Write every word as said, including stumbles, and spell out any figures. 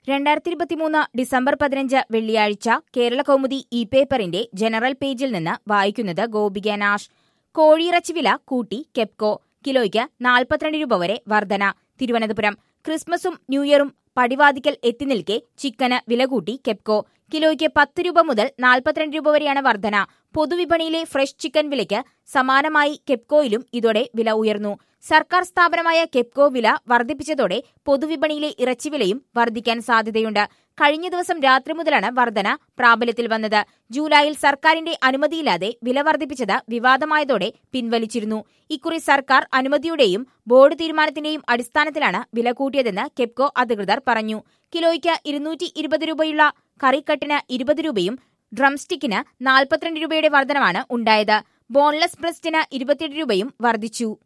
രണ്ടായിരത്തി ഇരുപത്തിമൂന്ന് ഡിസംബർ പതിനഞ്ച് വെള്ളിയാഴ്ച കേരള കൗമുദി ഇ പേപ്പറിന്റെ ജനറൽ പേജിൽ നിന്ന് വായിക്കുന്നത് ഗോപിക നാഷ്. കോഴിയിറച്ചി വില കൂട്ടി കെപ്കോ, കിലോയ്ക്ക് നാൽപ്പത്തിരണ്ട് രൂപ വരെ വർധന. തിരുവനന്തപുരം. ക്രിസ്മസും ന്യൂഇയറും പടിവാതിക്കൽ എത്തി നിൽക്കെ ചിക്കന് വില കൂട്ടി കെപ്കോ. കിലോയ്ക്ക് പത്ത് രൂപ മുതൽ നാൽപ്പത്തിരണ്ട് രൂപ വരെയാണ് വർധന. പൊതുവിപണിയിലെ ഫ്രഷ് ചിക്കൻ വിലയ്ക്ക് സമാനമായി കെപ്കോയിലും ഇതോടെ വില ഉയർന്നു. സർക്കാർ സ്ഥാപനമായ കെപ്കോ വില വർദ്ധിപ്പിച്ചതോടെ പൊതുവിപണിയിലെ ഇറച്ചിവിലയും വർദ്ധിക്കാൻ സാധ്യതയുണ്ട്. കഴിഞ്ഞ ദിവസം രാത്രി മുതലാണ് വർധന പ്രാബല്യത്തിൽ വന്നത്. ജൂലൈയിൽ സർക്കാരിന്റെ അനുമതിയില്ലാതെ വില വർദ്ധിപ്പിച്ചത് വിവാദമായതോടെ പിൻവലിച്ചിരുന്നു. ഇക്കുറി സർക്കാർ അനുമതിയുടെയും ബോർഡ് തീരുമാനത്തിന്റെയും അടിസ്ഥാനത്തിലാണ് വില കൂട്ടിയതെന്ന് കെപ്കോ അധികൃതർ പറഞ്ഞു. കിലോയ്ക്ക് ഇരുന്നൂറ്റി ഇരുപത് രൂപയുള്ള കറിക്കട്ടിന് ഇരുപത് രൂപയും ഡ്രംസ്റ്റിക്കിന് നാൽപ്പത്തിരണ്ട് രൂപയുടെ വർധനമാണ് ഉണ്ടായത്. ബോൺലെസ് ബ്രസ്റ്റിന് ഇരുപത്തിയെട്ട് രൂപയും വർദ്ധിച്ചു.